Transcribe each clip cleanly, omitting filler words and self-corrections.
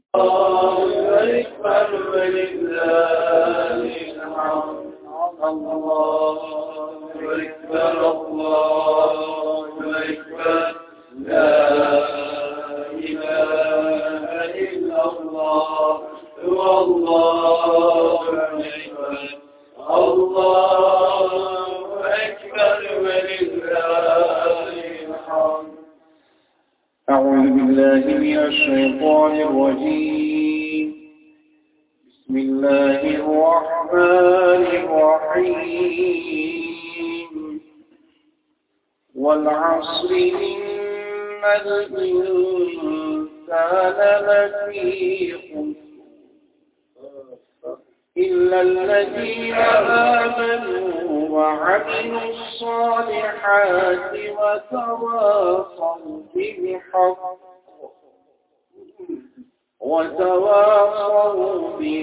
الله أكبر ولله الحمد. الله أكبر الله أكبر لا إله إلا الله والله أكبر. الله أكبر ولله الحمد. أعوذ بالله من الشيطان الرجيم. بسم الله الرحمن الرحيم. والعصر إن الإنسان لفي خسر إلا الذين آمنوا وعملوا الصالحات وتواصوا بالحق وتواصوا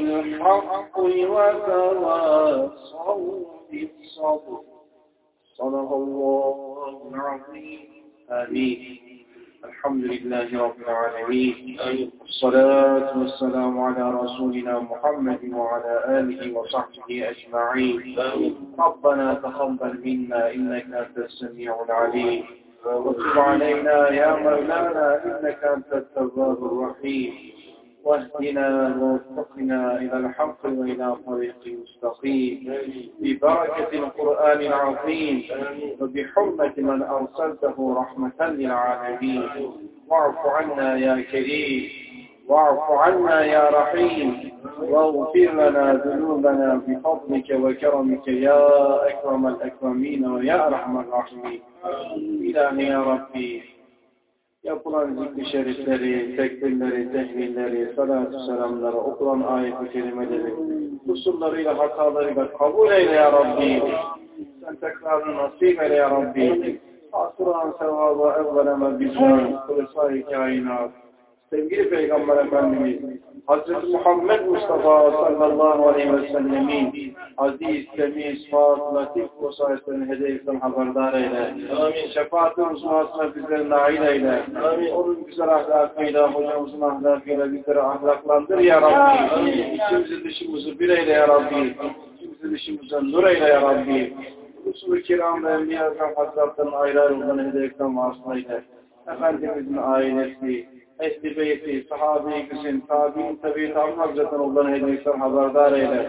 بالصبر. صدق الله العظيم. آمين. الحمد لله رب العالمين. الصلاة والسلام على رسولنا محمد وعلى آله وصحبه أجمعين. ربنا تقبل منا إنك أنت السميع العليم وتب علينا يا مولانا إنك أنت التواب الرحيم. واهدنا ووفقنا إلى الحق وإلى طريق مستقيم ببركة القرآن العظيم وبحرمة من أرسلته رحمة للعالمين. واعف عنا يا كريم واعف عنا يا رحيم واغفر لنا ذنوبنا بفضلك وكرمك يا أكرم الأكرمين ويا أرحم الراحمين. İlahi ya Rabbi, yapılan zikri şerifleri, tekbirleri, tehlilleri, salatü selamları, okulan ayet-i kerimeleri, kusurlarıyla, hatalarıyla kabul eyle ya Rabbi. Sen tekrarını nasip eyle ya Rabbi. Asıran sevabı evveleme bizden, kılısa-i kainat. Sevgili Peygamber Efendimiz, Hazreti Muhammed Mustafa sallallahu aleyhi ve sellemin aziz, temiz, fâz, latif vesayetlerini hediyesinden haberdar eyle. Amin. Şefaat-ı uzmasına bizleri nail eyle. Amin. Onun güzel ahlakıyla, hocamızın ahlakıyla bizleri ahlaklandır ya Rabbi. Amin. İçimizi dışımızı bir eyle ya Rabbi. İçimizi dışımızı nur eyle ya Rabbi. Usul-u kiram ve enbiya hazretlerinin ayrı ayrılığını hediyesinden vasıtayla. Efendimizin ailesi, Ehli beyti, sahabe-i güzin, tabi'in, tabi-i tabi'in hazretten olan hediyesler haberdar eyle.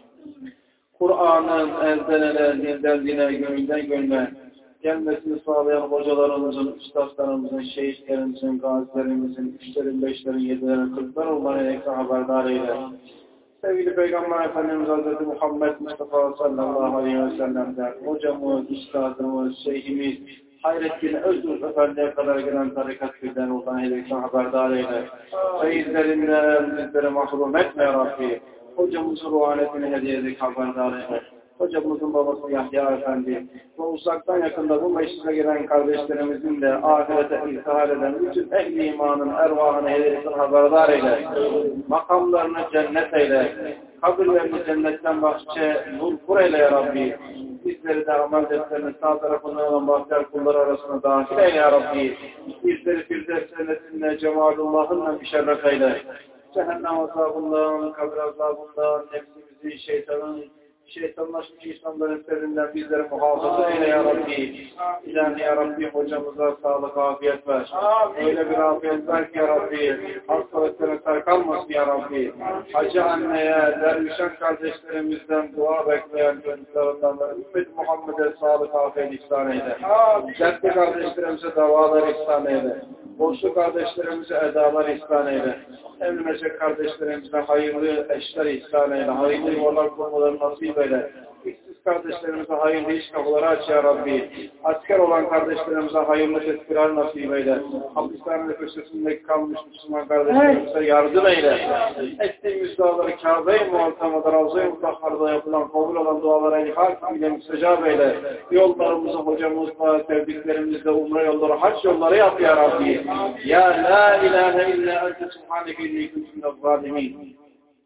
Kur'an'ın elden ele, dilden dine, gönülden gönle gelmesini sağlayan hocalarımızın, üstadlarımızın, şehitlerimizin, gazilerimizin, üçlerin, beşlerin, yedilerin, kırkların olan hediyesler haberdar eyle. Sevgili Peygamber Efendimiz Hazreti Muhammed Mustafa sallallahu aleyhi ve sellem'den hocamız, üstadımız, şeyhimiz, Hayrettin Özgür Efendi'ye kadar gelen tarikat birden olan hediyesinden haberdar eyle. Feyizlerinden bizleri mahrum etme ya Rabbi. Hocamızın ruhanetini hediye edip haberdar eyle. Hocamızın babası Yahya Efendi ve uzaktan yakında bu meclise gelen kardeşlerimizin de ahirete irtihal eden bütün ehli imanın ervahını hediyesinden haberdar eyle. Makamlarını cennet eyle. Kabirlerini cennetten bahçe nur kur eyle ya Rabbi. Bizleri de amel defterinin sağ tarafından olan bahtiyar kulları arasına dahil eyle ya Rabbi. Bizleri Firdevs cennetinde cemalullahınla müşerref eyle. Cehennem azabından, kabir azabından, nefsimizi şeytanlaşmış insanların serinden bizleri muhafaza eyle ya Rabbi. İlahi ya Rabbi hocamıza sağlık, afiyet ver. Öyle bir afiyet ver ki ya Rabbi. Hastalıklara sarkalmasın ya Rabbi. Hacı anneye, dervişan kardeşlerimizden dua bekleyen çocuklarından ve ümmet Muhammed'e sağlık, afiyet ihsan eyle. Ceddi kardeşlerimize davalar ihsan eyle. Borçlu kardeşlerimize edalar ihsan eyle. Evlenecek kardeşlerimize hayırlı eşler ihsan eyle. Hayırlı yuvalar kurmaları nasip eyle. İşsiz kardeşlerimize hayırlı iş kapıları aç ya Rabbi. Asker olan kardeşlerimize hayırlı tezkirar nasip eyle. Hapishane köşesindeki kalmış Müslüman kardeşlerimize yardım eyle. Ettiğimiz duaları Kabe-i Muhattama'da, Ravza-i Mutahhar'da yapılan, kabul olan dualara ilhak ile müstecab eyle. Yollarımızı hocamızla, sevdiklerimizle umre yolları, hac yolları yap ya Rabbi. Ya la ilahe illa ente subhaneke inni kuntu minez zalimin.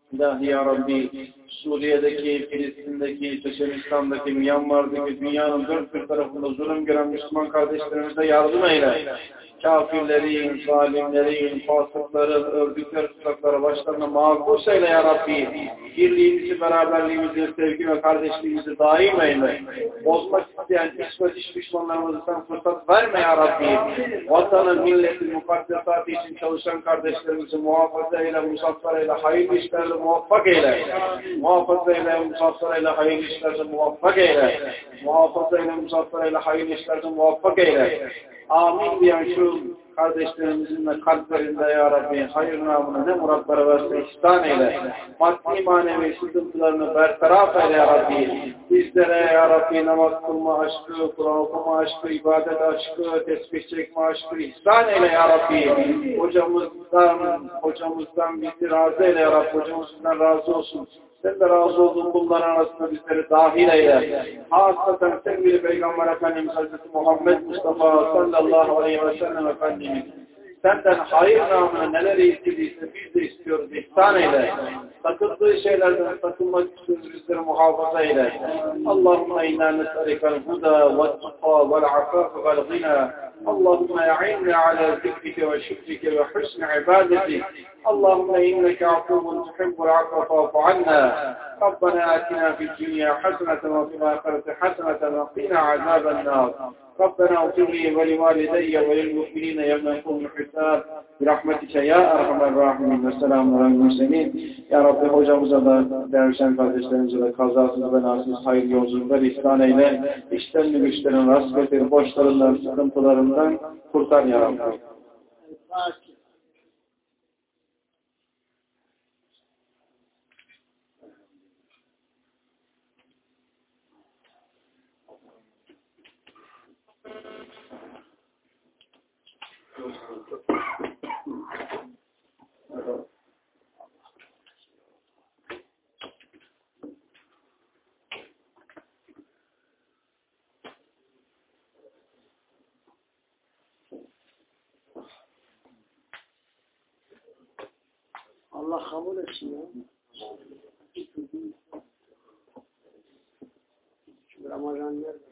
İlahi ya Rabbi, Suriye'deki, Filistin'deki, Çeçenistan'daki, Myanmar'daki, dünyanın dört bir tarafında zulüm gören Müslüman kardeşlerimize yardım eyle. Kafirlerin, zalimlerin, fasıkların, ördükleri tuzaklara başlarına mağkus eyle ya Rabbi. Birliğimizi, beraberliğimizi, sevgi ve kardeşliğimizi daim eyle. Bozmak isteyen iç ve dış düşmanlarımızı sen fırsat verme ya Rabbi. Vatanın, milletin, mukaddesatı için çalışan kardeşlerimizi muhafaza eyle, muzaffer eyle, hayırlı işlerle muvaffak eyle. Muhafaza eyle, muzaffer eyle, hayırlı işlerle muvaffak eyle. Muhafaza eyle, muzaffer eyle, hayırlı işlerle muvaffak eyle. Amin diyen şu kardeşlerimizin de kalplerinde ya Rabbi hayır namına ne muratları varsa ihsan eyle. Maddi manevi sıkıntılarını bertaraf eyle ya Rabbi. Bizlere ya Rabbi namaz kılma aşkı, Kur'an okuma aşkı, ibadet aşkı, tesbih çekme aşkı ihsan eyle ya Rabbi. Hocamızdan bizi razı eyle ya Rabbi. Hocamızdan razı olsun. Sen de razı olduğun kulların arasında bizleri dahil eyle. Hasreten sevgili Peygamber Efendimiz Hazreti Muhammed Mustafa sallallahu aleyhi ve sellem Efendimiz senden hayır namına neleri istediyse biz de istiyoruz. İhsan eyle. Sakındığı şeylerden sakınmak istiyoruz. Bizleri muhafaza eyle. Allahümme inna nes'alikel huda ve tuqa vel afaf vel ghina. Allahümme ya'inna ala zikrike ve şükrike ve husni ibadetik. اللهم إنك عفو تحب العفو فاعف عنا ربنا آتنا في الدنيا حسنة وفي الآخرة حسنة وقنا عذاب النار ربنا اغفر لي ولوالدي وللمؤمنين يوم يقوم الحساب برحمتك يا أرحم الراحمين والسلام على المرسلين. Ya Rabbi hocamıza da değerli kardeşlerimize de kazasız belasız hayırlı yolculuklar ihsan eyle. İşlerini güçlerini rast getir, borçlarından, sıkıntılarından kurtar ya Rabbi. Allah kabul etsin ya. Şu Ramazan nerede?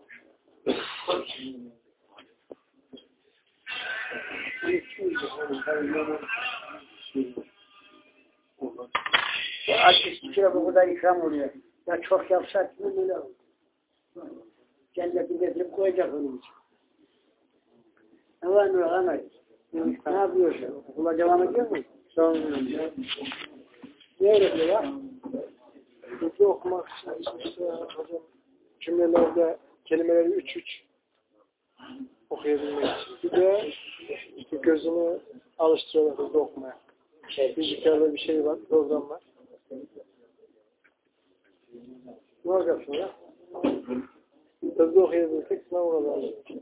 Açık kere bu kadar ikram oluyor. Ya çok yapsak mı böyle olur? Cenneti getirip koyacak onun için. Ne var ne var? Ne yapıyorsun? Okula devam ediyor musun? Ne öğretiyor ya? Hızlı okumak için işte hocam cümlelerde kelimeleri 3-3 okuyabilmek için. Bir de işte gözünü alıştırıyorlar hızlı okumaya. Bilgisayarda bir şey var, program var. Ne olacak sonra? Hızlı okuyabilirsek sınav olur.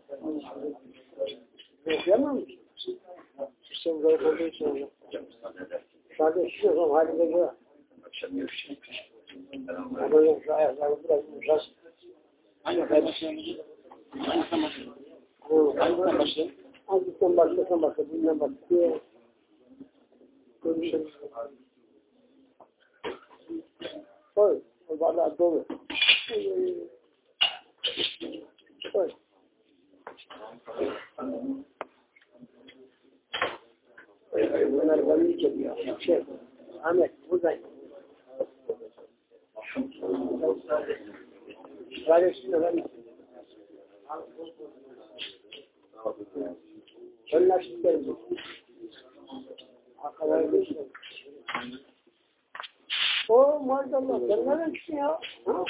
Okuyamam mı? Hüseyin zayıf olduğu için hocam. Sadece işiyoruz o halinde göre. Ama yok şu ayakları biraz yumuşak. Hangi başlayalım? Hangisinden başlayalım? Hangisinden başlasam başla, bundan başlayalım. Görüşürüz. Koy, o bardağı dolu. Koy. Bunlar bana iyi geliyor. Ahmet, buradayım. Kardeşimle ben Könler isterim. Arkaları geçiyorum. O maşallah, sen nereden çıktın ya? Ha?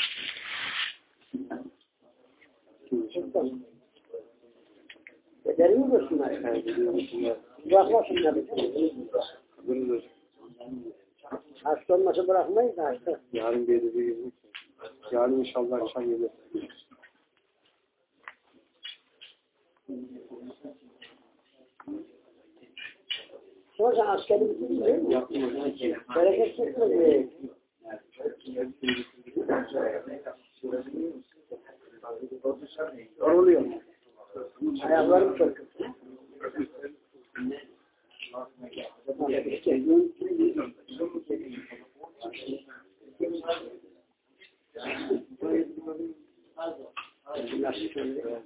Çıktın. Bedeli mi görsünler? Bırakmasınlar. Hasta olmasa bırakmayız da hasta. Yarın bir de bir yarın inşallah akşam gelir. Sonra sen askeri bitirdin değil mi? Bereket çıkmadı. Yoruluyor. Ayaklarım çok kötü. söylüyor.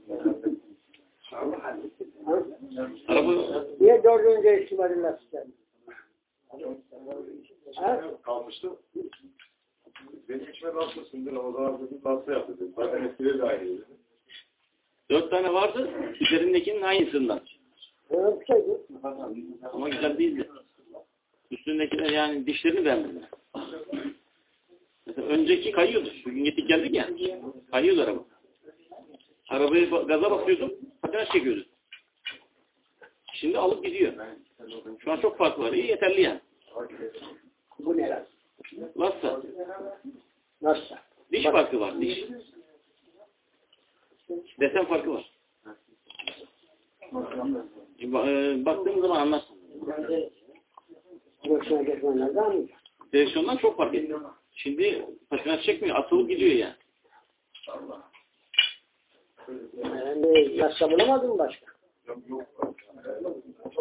Araba Niye dördüncü ihtimalin lastiklerini? Kalmıştı. Benim içime rastlasındır ama o zaman dedim pasta yaptı dedim. Zaten eskileri de aynıydı. 4 tane vardı. Üzerindekinin aynısından. Öyle bir şeydi. Ama güzel değildi. Üstündekiler yani dişlerini beğenmediler. Mesela önceki kayıyordu. Bugün gittik geldik ya. Kayıyordu araba. Arabayı gaza basıyordum. Patinaj çekiyordum. Şimdi alıp gidiyor. Şu an çok fark var. İyi yeterli yani. Bu ne lan? Lassa. Nasıl? Diş farkı var. Diş. Desen farkı var. Baktığımız zaman anlarsın. Boşuna geçmenler daha mı? Direksiyondan çok fark ediyor. Şimdi patinaj çekmiyor. Atılıp gidiyor yani. Ben de yasa bulamadım başka. Yok.